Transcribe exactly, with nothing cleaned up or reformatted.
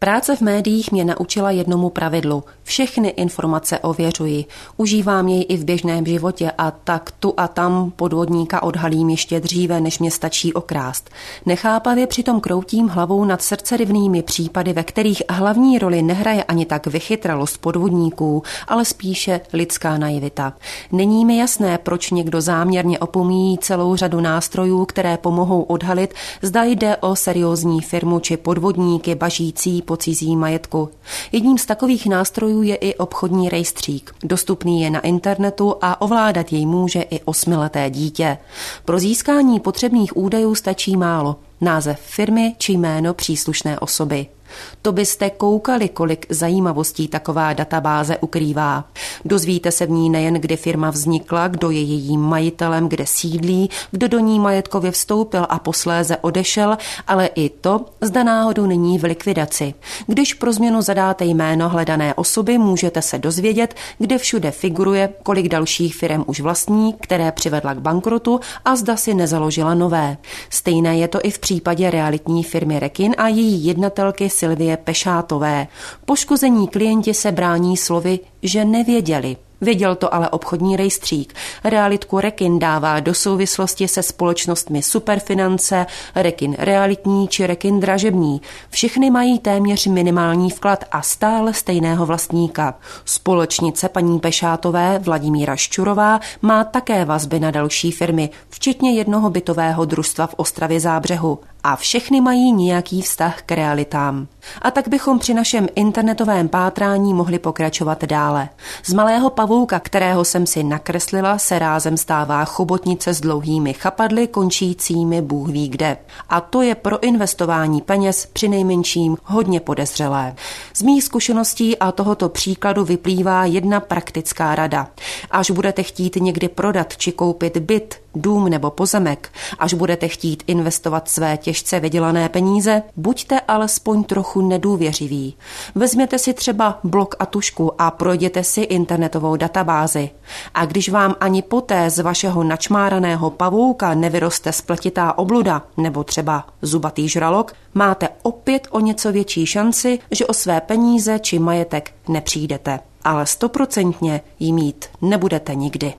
Práce v médiích mě naučila jednomu pravidlu. Všechny informace ověřuji. Užívám jej i v běžném životě a tak tu a tam podvodníka odhalím ještě dříve, než mě stačí okrást. Nechápavě přitom kroutím hlavou nad srdcerivnými případy, ve kterých hlavní roli nehraje ani tak vychytralost podvodníků, ale spíše lidská naivita. Není mi jasné, proč někdo záměrně opomíjí celou řadu nástrojů, které pomohou odhalit, zda jde o seriózní firmu či podvodníky bažící po cizím majetku. Jedním z takových nástrojů je i obchodní rejstřík. Dostupný je na internetu a ovládat jej může i osmileté dítě. Pro získání potřebných údajů stačí málo. Název firmy či jméno příslušné osoby. To byste koukali, kolik zajímavostí taková databáze ukrývá. Dozvíte se v ní nejen, kdy firma vznikla, kdo je jejím majitelem, kde sídlí, kdo do ní majetkově vstoupil a posléze odešel, ale i to, zda náhodou není v likvidaci. Když pro změnu zadáte jméno hledané osoby, můžete se dozvědět, kde všude figuruje, kolik dalších firem už vlastní, které přivedla k bankrotu a zda si nezaložila nové. Stejné je to i v případě realitní firmy Rekin a její jednatelky Silvie Pešátové. Poškození klienti se brání slovy, že nevěděli. Věděl to ale obchodní rejstřík. Realitku Rekin dává do souvislosti se společnostmi Superfinance, Rekin realitní či Rekin dražební. Všechny mají téměř minimální vklad a stále stejného vlastníka. Společnice paní Pešátové Vladimíra Ščurová má také vazby na další firmy, včetně jednoho bytového družstva v Ostravě Zábřehu. A všechny mají nějaký vztah k realitám. A tak bychom při našem internetovém pátrání mohli pokračovat dále. Z malého pavouka, kterého jsem si nakreslila, se rázem stává chobotnice s dlouhými chapadly, končícími bůh ví kde. A to je pro investování peněz přinejmenším hodně podezřelé. Z mých zkušeností a tohoto příkladu vyplývá jedna praktická rada. Až budete chtít někdy prodat či koupit byt, dům nebo pozemek, až budete chtít investovat své těžce vydělané peníze, buďte alespoň trochu nedůvěřiví. Vezměte si třeba blok a tužku a projděte si internetovou databázi. A když vám ani poté z vašeho načmáraného pavouka nevyroste spletitá obluda nebo třeba zubatý žralok, máte opět o něco větší šanci, že o své peníze či majetek nepřijdete. Ale stoprocentně jí mít nebudete nikdy.